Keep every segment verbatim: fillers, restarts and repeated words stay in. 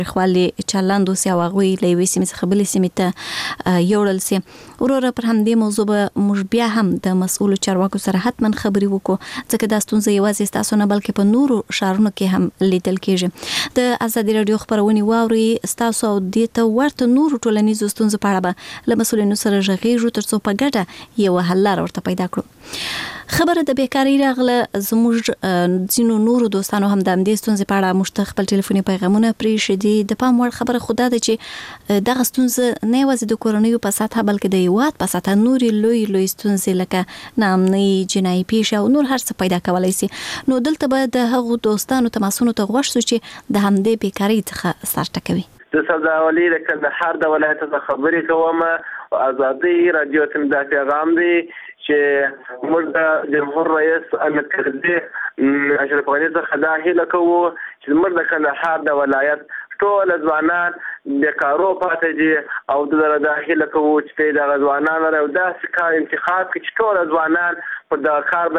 خپل چلند اوس او غوي لوي سیمه څخه بلې سیمه ته یوړل سي. وروره پر همدې موضوع به موږ بیا هم د مسؤل چارواکو سره حتما خبري وکړو ځکه دا ستونزه یوازې تاسو نه بلکې په نورو شهرونو کې هم لیدل کېږي. د ازادي رادیو خبرونه واوري تاسو او د ته ورته نورو ټولنیزو ستونزو په اړه به له مسؤلینو سره ژغېږو ترڅو په ګډه یو حل لار ورته پیدا کړو. خبره د بیکاری راغله زموږ ځینو نورو دوستانو هم د همدې ستونزې په اړه موږ خپل ټلیفوني پیغامونه پرې شدي. د پام وړ خبره خو دا ده چې دغه ستونزه نه یوازې د کورنیو په سطحه بلکې د هیواد په سطحه نورې لوی لوی ستونزې لکه ناامني، جنایي پیښې او نور هر څه پیدا کولی سي. نو دلته به د هغو دوستانو تماسونو ته غوږ شو چې د همدې بیکارۍ څخه سر ټکوي. د سبزاولي د کندهار د ولایت څخه خبرې کوم. ازادي رادیو ته دا پیغام دی چې موږ د جمهور رئیس امیر کرزي اشرف غني څخه دا هیله کوو چې موږ د کندهار د ولایت ټول ځوانان بیکارو پاتې دي او د داخله کوو چې د ځوانانو لپاره دا کار انتخاب کړي چې ټول ځوانان په دا کار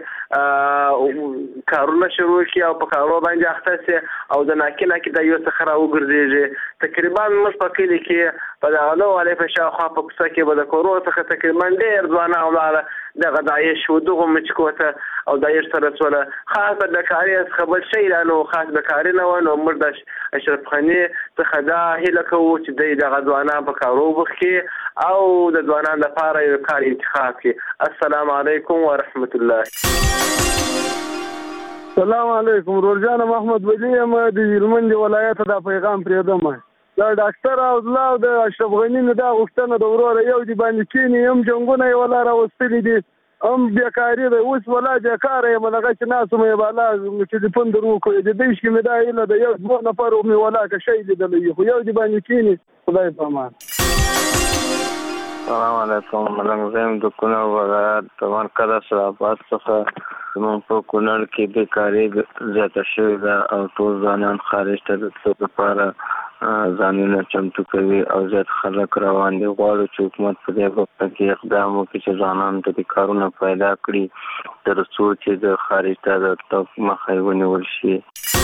باندې کارونه شروع کړي او په کارو باندې اخته سي او د ناکینه کې د یو څخه راوګرځي. تقریبا موږ په کلی کې په دا نو علي په شاوخوا په کوڅه کې به د کورو څخه تقریبا ډېر ځوانان ولاړه د غدایي شو دغه مچکوته او دایر سره سره خاصه د کاري خبر شي رانو خاص د کاري نه ونه مرد اشرف غني څخه دا هیله کوو چې د غدوانان په کارو وکړي او د ځوانانو لپاره یو کار انتخاب کړي. السلام علیکم ورحمت الله. السلام علیکم. ورجان محمد ولی یم د هلمند ولایت دا پیغام پرېدم. دا ډاکټر او الله د اشرف غني نه دا غوښتنه د وروره یو دی باندې کینی هم جنگونه ولا راوستلي دي هم بیکاری ده اوس ولا بیکاره یم لکه چې ناسو مې بالا ټلیفون درو کوي د دې شي مې دا ایله د یو دوه نفر مې ولا که شی لیدلی خو یو دی باندې کینی خدای په امان. السلام علیکم. ملنګ زم د کونړ ولایت تمام کده سره پات څخه زموږ په کونړ کې بیکاری زیاته شوې ده او ټول ځوانان خارج ته د تلو لپاره ځانونه چمتو کوي او زیات خلک روان دي. غواړو چې حکومت په دې باره کې اقدام وکړي چې ځوانانو ته د کارونه پیدا کړي تر څو چې د خارج ته د تګ مخه ونیول شي.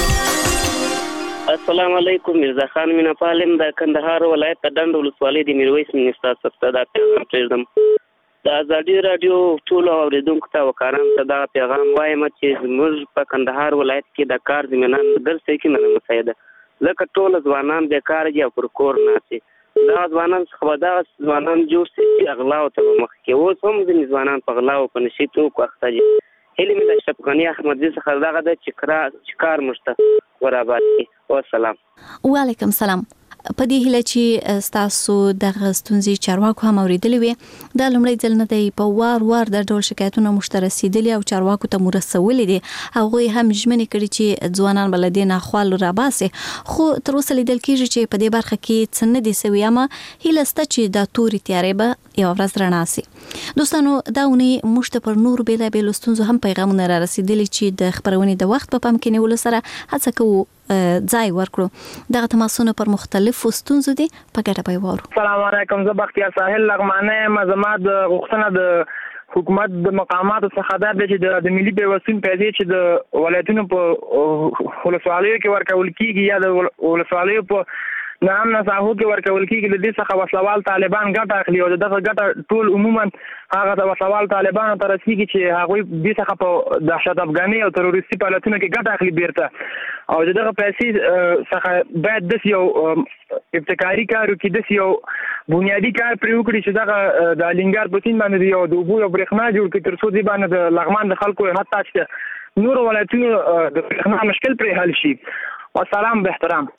السلام علیکم. مرزا خان مینا پالم د کندهار ولایت د ډنډ ولسوالۍ د میرویس منستا سپته دا پیغام پرېږدم. د ازادي رادیو ټولو اوریدونکو ته وکارم ته دا پیغام وایم چې زموږ په کندهار ولایت کې د کار زمینه درسته کې نه مساعده لکه ټول ځوانان بیکار دي او پر کور ناسي. دا ځوانان څخه دا ځوانان جوړ شي اغلا او ته مخ کې اوس هم د ځوانان په غلا او په نشي تو کوخته دي. هلي مې د اشرف غني احمد زي څخه دغه د چکرا چکار مشته ورابات کی. والسلام. وعلیکم السلام. په دې هیله چې تاسو د غستونځي چارواکو هم اوریدلې وي دا لومړی ځل نه دی په وار وار د ډول شکایتونو مشترسیدلې او چارواکو ته مرسولې دي هغه هم ژمنې کړي چې ځوانان بلدین اخوال را باسي خو تر اوسه لیدل کېږي چې په دې برخه کې څه نه دي سوي اما هیله ست چې د توري تیارې به یو ورځ رڼا سي. دوستانو دا ونی مشت پر نور بیل بیل ستونزو هم پیغامونه را رسیدلي چې د خبرونې د وخت په پام کې نیول سره هڅه کوو ځای ورکړو. دغه تماسونه پر مختلفو ستونزو دي په ګټه به وورو. السلام علیکم. زه بختیار ساحل لغمانه مزما د غوښتنه د حکومت د مقاماتو څخه دا چې د ملي پیوستون پیسې چې د ولایتونو په ولسوالیو کې ورکول کیږي یا د ولسوالیو په نام نه ساحو کې ورکول کیږي د دې څخه وسلوال طالبان ګټه اخلي او دغه ګټه ټول عموما هغه د وسلوال طالبانو ته رسیږي چې هغه دې څخه په دهشت افغاني او تروریستي فعالیتونو کې ګټه اخلي بیرته او دغه پیسې څخه باید د یو ابتکاري کارو کې د یو بنیادی کار پرې وکړي چې دغه د لینګار په سین باندې یو د اوبو او برېښنا جوړ کړي تر څو دې باندې د لغمان د خلکو حتی چې نور ولایتونو د برېښنا مشکل پرې حل شي. والسلام باحترام.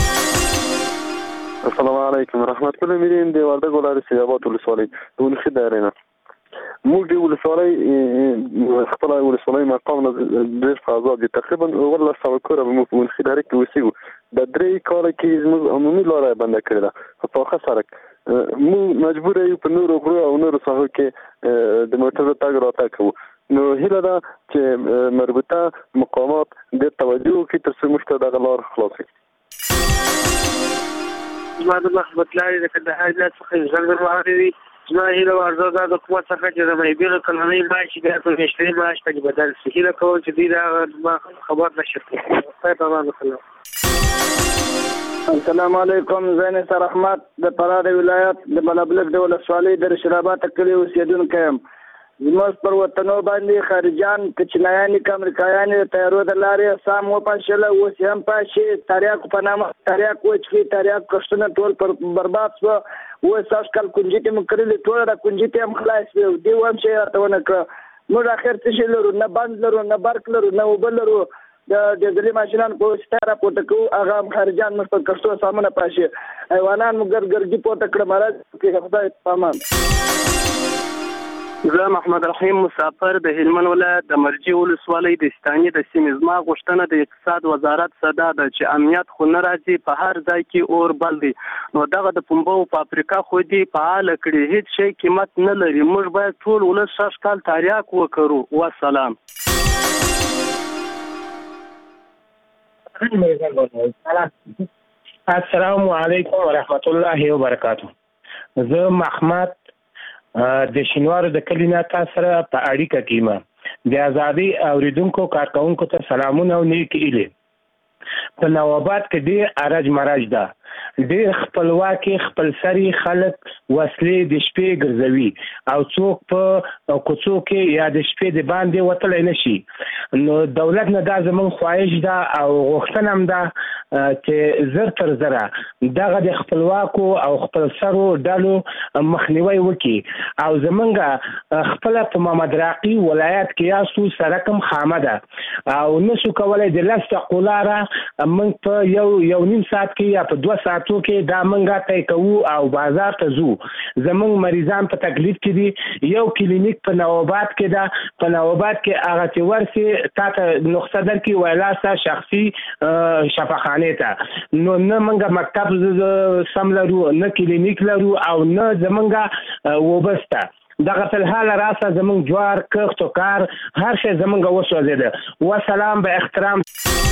السلام علیکم. رحمت الله میرین دی وردګ ولایت سیابات ولسوالۍ دون خدای نه موږ دی ولسوالۍ خپل ولسوالۍ مقام نه ډېر آزاد تقریبا ولا سو کور مو په خدای کې وسیو د درې کال کې موږ عمومي لاره بند کړل په خاص سره مو مجبور یو په نور غرو او نور ساحو کې د موټر تاګ راته کوو. نو هیله ده چې مربوطه مقامات د توجه کې تر څو مشته د غلار خلاصي. زماد الله خبرلاري د کندهار د څخه ځل ورغلي زما هیله ورزه د حکومت څخه چې د مېبیل کلنۍ معاش د مشتري معاش په بدل شي هیله کوم چې دې دا خبر نشي. په امان الله. السلام علیکم. زه نثار احمد د فراه ولایت د بلبلک د ولسوالۍ د رشید آباد کلي اوسیدونکی یم. زموږ پر وطنو باندې خارجان کوچنیان که امریکایان د طیارو د لارې سام وپاشله، اوس یې هم پاشي. تریاکو په نامه تریاک وچکي، تریاک کښتونه ټول پر برباد شوه. اوس سږ کال کنجیتې مو کړلې، ټوله را کنجیتې هم خلاص شوې. دې هم شی راته ونه کړه. موږ اخر څه شی لرو؟ نه بند لرو، نه برق لرو، نه اوبه لرو. د ډیزلي ماشینان په وسیله راپورته کوو، هغه هم خارجان موږ په کښتو سامونه پاشي. حیوانان مو ګرګرګي پورته کړه. مرض کې خدای په امان. زه محمد رحیم مسافر د هلمند ولایت د مرجې ولسوالۍ د ستاني د سیمې. زما غوښتنه د اقتصاد وزارت څخه دا ده چې امنیت خو نه راځي، په هر ځای کې اور بل دی. نو دغه د پنبو فابریکه خو دې فعاله کړي، هیڅ شی قیمت نه لري. موږ باید ټول ولس شش کال تریاک وکړو. والسلام. السلام علیکم ورحمت الله وبرکاته. زه محمد د شینوارو د کلي نه تاسو سره په اړیکه کې یم. د ازادي اوریدونکو کارکونکو ته سلامونه او نیک ایله. په نواباد کې ډېر ارج مرج ده، ډېر خپلواکي خپلسري خلک وسلې د شپې ګرځوي او څوک په کوڅو کې یا د شپې د باندې وتلی نشي. نو دولت نه دا زموږ خواهش ده او غوښتنه هم ده چې زر تر زره دغه د خپلواکو او خپلسرو ډلو مخنیوی وکړي. او زمونږ خپله په محمد راقي ولایت کې یاستو سړک هم خامه ده او نشو کولی د لس دقیقو لاره موږ په یو یو نیم ساعت کې یا په دوه ساعتو کې دا موږ طی کوو او بازار ته ځو. زمونږ مریضان په تکلیف کې دي. یو کلینیک په نواباد کې ده. په نواباد کې هغه چې ورسې تا ته نسخه درکړي ویلاسته شخصي شفاخانه ته. نو نه موږ مکتب سم لرو، نه کلینیک لرو او نه زمونږ وبسته. دغه په حال راسه زمونږ جوار کښت او کار هر شی زمونږ وسوځېده. والسلام به احترام.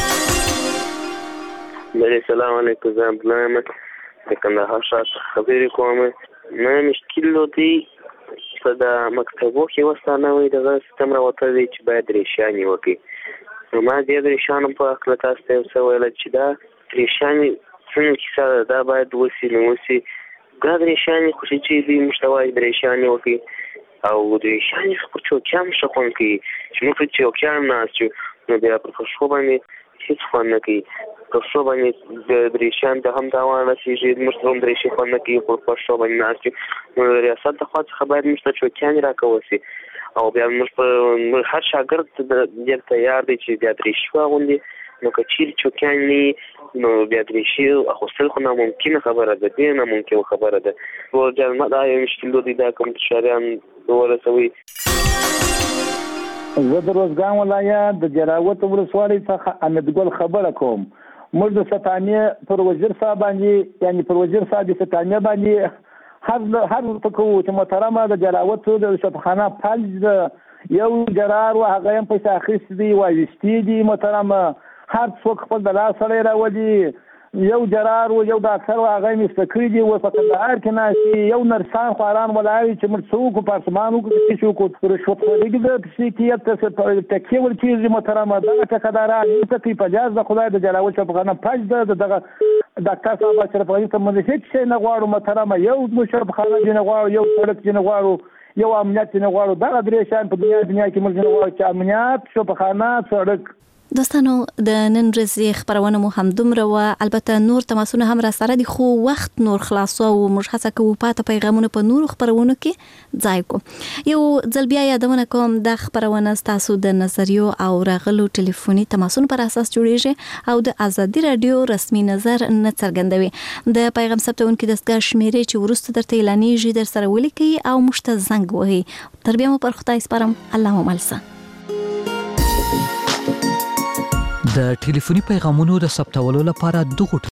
السلام علیکم. زه عبدالله احمد د کندهار ښار څخه خبرې کوم. نه مشکل دی په د مکتبو کې وسانه وي دغه سیستم راوتلی دی چې باید ریشیانې وکړي. نو ما دې د ریشانو په هکله تاسو ته یو څه ویله چې دا ریشانې څنګه کیسه ده، دا باید وسي نو وسي. دا د ریشانې خو چې دوی موږ ته وایي د ریشانې وکړي او د ریشانې څخه پر چوکیان ښه خوند کوي چې موږ پر چوکیان ناست یو نو بیا پر فرشو باندې هېڅ خوند نه کوي. فرشو باندې د ریشان ته هم تاوان رسېږي، موږ ته هم د ریشې خوند نه کوي پر فرشو باندې ناست یو. نو د ریاست د خوا څخه باید موږ ته چوکیانې راکول شي او بیا موږ په هر شاګرد ډېر تیار دی چې بیا درېشي واغوندي. نو که چیرې چوکیان نه نو بیا درېشي اخیستل خو ناممکنه خبره ده، ډېر ناممکنه خبره ده. نو جالمه دا یو مشکل دی دا کوم شاریان ورسوي. زه د روزګان ولایت د جراوت ولسوالۍ څخه امیدګل خبره کوم. موږ د ستانیې پر وزیر صاحب باندې یعنی پر وزیر صاحب د ستانیې باندې هر هر ورته کوو چې محترمه د جراوت د شفاخانه فلج د یو جرار و هغه هم پیسې اخیستې دي وایستې دي. محترمه هر څوک خپل د لاس سړی راولي. یو جرار و یو ډاکټر و هغه یې مسته کړي دي. اوس په کندهار کې ناست یو نرسان خواران ولاړ وي چې موږ څه وکړو، پارسمان وکړو، څه وکړو. رشوتخوري د پسیکیت تکیې ورکېږي. محترمه دغه ټکداران هېڅ کوي په جاز د خدای د جلاول شفاخانه فلج ده. د دغه ډاکټر صاحب اشرف غني ته موږ هېڅ شی نه غواړو. محترمه یو موږ شفاخانه دې نه غواړو، یو سړک دې نه غواړو، یو امنیت دې نه غواړو. دغه درې شیان په دنیا دنیا کې موږ نه غواړو چې امنیت، شفاخانه، سړک. دوستانو د نن ورځې خبرونه مو هم دومره وه. البته نور تماسونه هم را سره دي خو وخت نور خلاصو او موږ هڅه کوو پاته پیغامونه په نورو خبرونو کې ځای کو. یو ځل بیا یادونه کوم د خبرونه ستاسو د نظریو او راغلو ټلیفوني تماسونو پر اساس جوړیږي او د ازادي رادیو رسمي نظر نه څرګندوي. د پیغام ثبتونکو دستګاه شمیرې چې ورسته درته اعلانېږي در سره ولیکي او موږ ته زنګ وهي. تر بیا مو پر خدای سپارم. الله مو ملسه. د ټلیفوني پیغامونو د ثبتولو لپاره دغه